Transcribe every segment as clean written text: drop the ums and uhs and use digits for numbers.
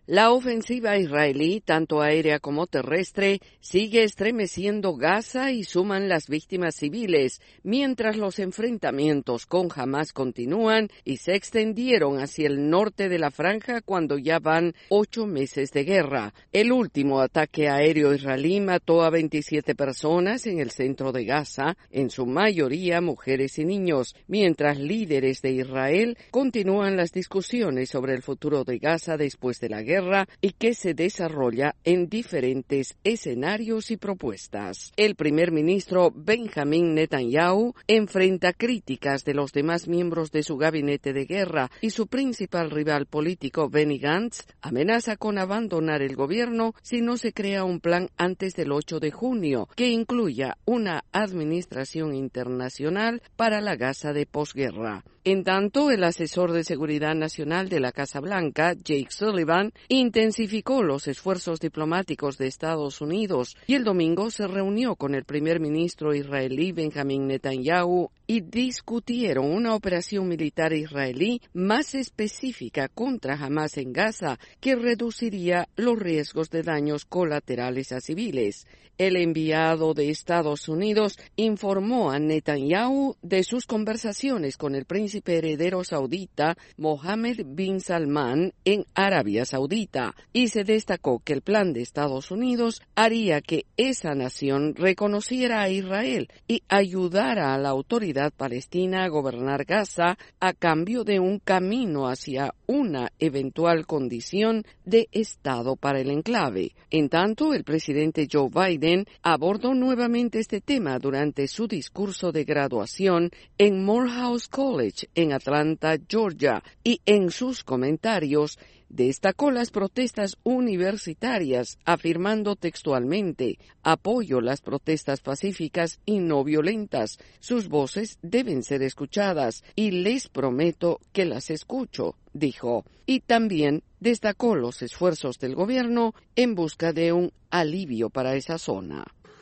La ofensiva israelí, tanto aérea como terrestre, sigue estremeciendo Gaza y suman las víctimas civiles, mientras los enfrentamientos con Hamás continúan y se extendieron hacia el norte de la franja cuando ya van 8 meses de guerra. El último ataque aéreo israelí mató a 27 personas en el centro de Gaza, en su mayoría mujeres y niños, mientras líderes de Israel continúan las discusiones sobre el futuro de Gaza después de la guerra y que se desarrolla en diferentes escenarios y propuestas. El primer ministro Benjamin Netanyahu enfrenta críticas de los demás miembros de su gabinete de guerra y su principal rival político Benny Gantz amenaza con abandonar el gobierno si no se crea un plan antes del 8 de junio que incluya una administración internacional para la Gaza de posguerra. En tanto, el asesor de Seguridad Nacional de la Casa Blanca, Jake Sullivan, intensificó los esfuerzos diplomáticos de Estados Unidos y el domingo se reunió con el primer ministro israelí Benjamin Netanyahu y discutieron una operación militar israelí más específica contra Hamás en Gaza que reduciría los riesgos de daños colaterales a civiles. El enviado de Estados Unidos informó a Netanyahu de sus conversaciones con el príncipe heredero saudita Mohammed bin Salman en Arabia Saudita y se destacó que el plan de Estados Unidos haría que esa nación reconociera a Israel y ayudara a la autoridad palestina a gobernar Gaza a cambio de un camino hacia una eventual condición de Estado para el enclave. En tanto, el presidente Joe Biden abordó nuevamente este tema durante su discurso de graduación en Morehouse College en Atlanta, Georgia, y en sus comentarios destacó las protestas universitarias, afirmando textualmente: apoyo las protestas pacíficas y no violentas. Sus voces deben ser escuchadas y les prometo que las escucho, dijo. Y también destacó los esfuerzos del gobierno en busca de un alivio para esa zona.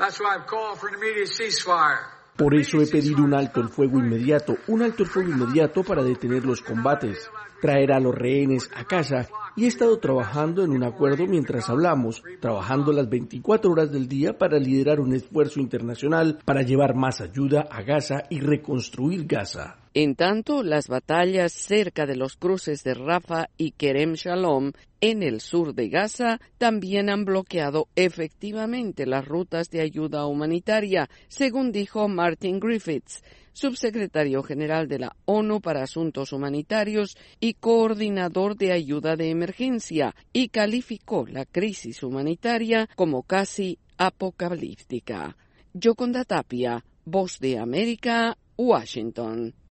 Por eso he pedido un alto el fuego inmediato para detener los combates, traer a los rehenes a casa, y he estado trabajando en un acuerdo mientras hablamos, trabajando las 24 horas del día para liderar un esfuerzo internacional para llevar más ayuda a Gaza y reconstruir Gaza. En tanto, las batallas cerca de los cruces de Rafah y Kerem Shalom en el sur de Gaza también han bloqueado efectivamente las rutas de ayuda humanitaria, según dijo Martin Griffiths, subsecretario general de la ONU para Asuntos Humanitarios y coordinador de ayuda de emergencia, y calificó la crisis humanitaria como casi apocalíptica. Yoconda Tapia, Voz de América, Washington.